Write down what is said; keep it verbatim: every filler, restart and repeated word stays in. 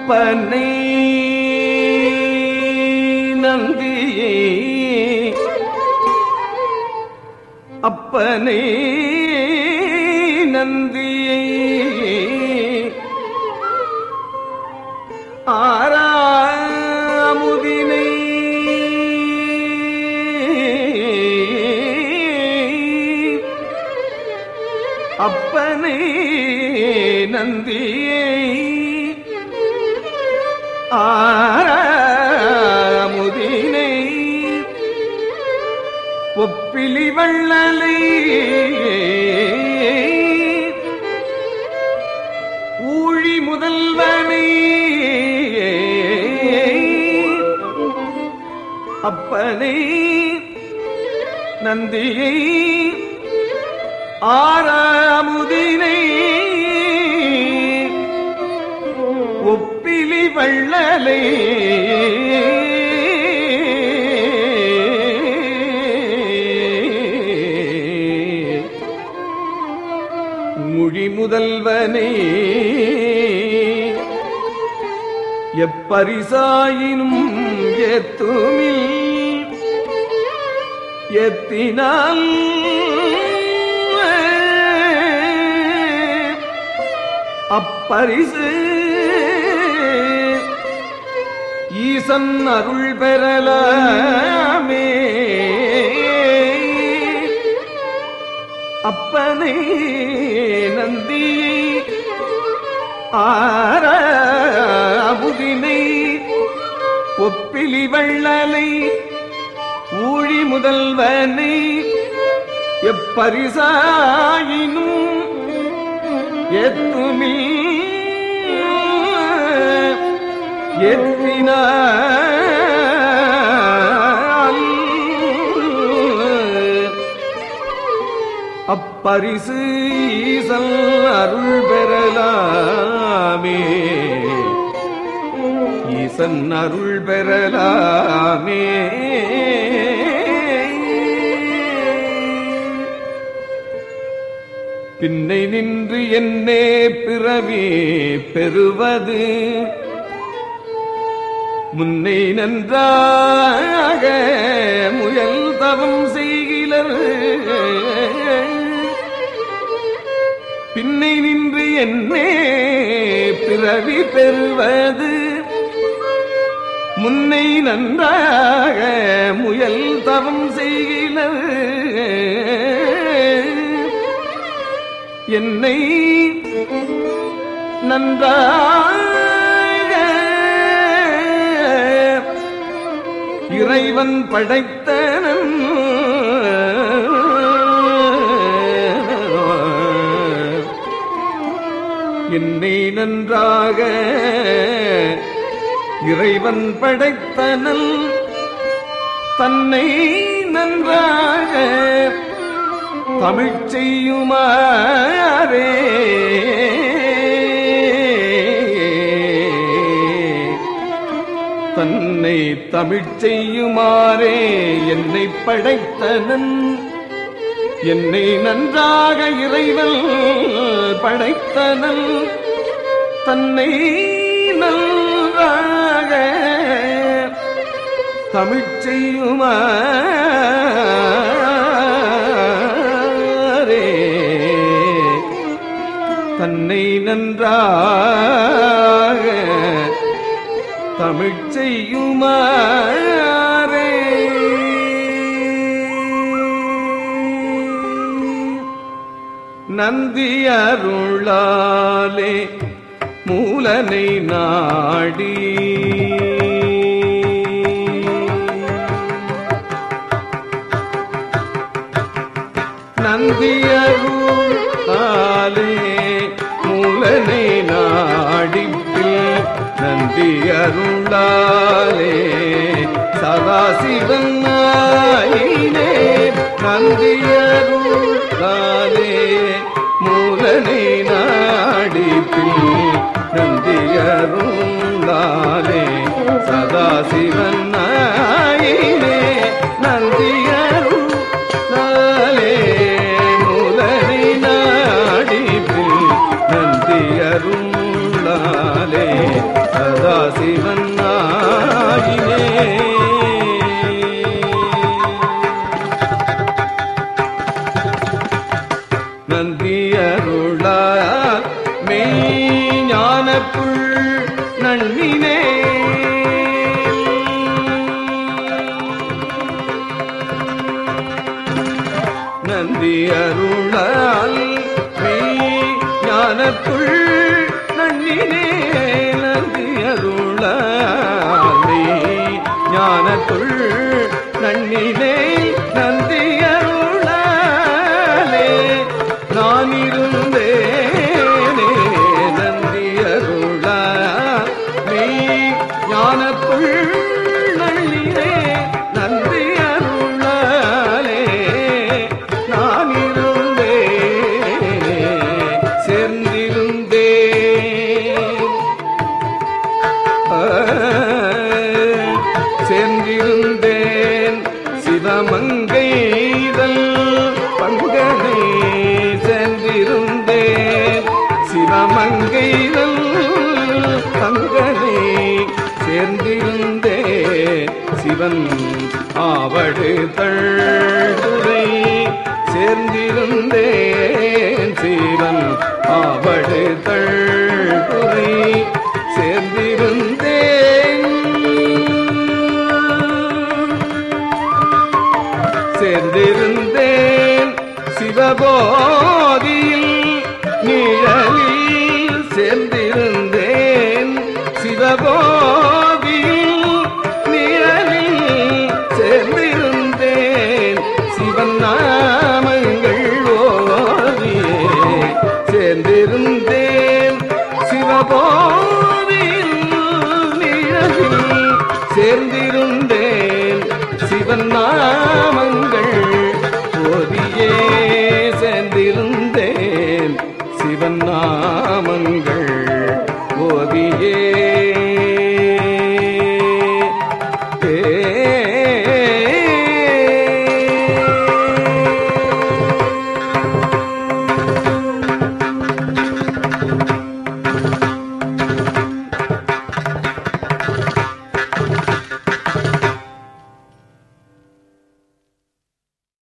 அப்பனை நந்தியை அப்பனை நந்தியை ஆறாமுதினை அப்பனை நந்தியை ஆறாமுதினை ஒப்பிலி வள்ளலை ஊழி முதல்வனை அப்பனை நந்தியை ஆறாமுதினை ஒப்பிலி வள்ளலை மொழி முதல்வனை எப்பரிசாயினும் ஏத்துமில் ஏத்தினால் அப்பரிசு ஈசன் அருள் பெறலாமே. அப்பனை நந்தி ஆறாமுதினை ஒப்பிலி வள்ளலை ஊழி முதல்வனை எப்பரிசாயினும் ஏத்துமி ஏத்தினால் அப்பரிசு ஈசல் அருள் பெறலாமே. ஈசன் அருள் பெறலாமே. பின்னை நின்று என்னே பிறவி பெறுவது முன்னை நன்றாக முயல் தவம் செய்கிலர். பின்னை நின்று என்னே பிறவி பெறுவது முன்னை நன்றாக முயல் தவம் செய்கிலர். என்னை நன்றாக இறைவன் படைத்தனன் என்னை நன்றாக இறைவன் படைத்தனன் தன்னை நன்றாக தமிழ் செய்யுமாறே தன்னை தமிழ் செய்யுமாறே என்னை படைத்தனன் என்னை நன்றாக இறைவன் படைத்தனன் தன்னை நன்றாக தமிழ் செய்யுமாறே தன்னை நன்றாக தமிழ் செய்யுமாறே. நந்தி அருளாலே மூலனை நாடி நந்தி அருளாலே மூலனை நாடிப்பில் நந்தி அருளாலே சதாசிவன் நாயினே நந்தி அருளாலே மூலனை நாடிப்பில் நந்தி அருளாலே சதாசிவன் நாயினே நந்தி அருளாலே மூலனை நாடிப்பில் நந்தி அருளாலே சதா நந்தி அருளால் மெய் ஞானத்துள் நன்னினே நந்தி அருளால் மெய் ஞானத்துள் நன்னினே நந்தி அருளாலே நான் இருந்தேனே நந்தி அருளால் மெய் ஞானத்துள் நன்னினே நந்தி அருளாலே நான் இருந்தேனே சேர்ந்திருந்தேன் சேர்ந்திருந்தேன் சிவமங்கைதல் பங்கனை சேர்ந்திருந்தேன் சிவமங்கைதல் பங்கனை சேர்ந்திருந்தேன் சிவன் ஆவடு தள்ளுரை சேர்ந்திருந்தேன் சிவன் ஆவடு தள்ளுரை சேர்ந்திருந்தேன் சேர்ந்திருந்தேன் சிவபோதியில் நிழலில் சேர்ந்திருந்தேன் சிவபோ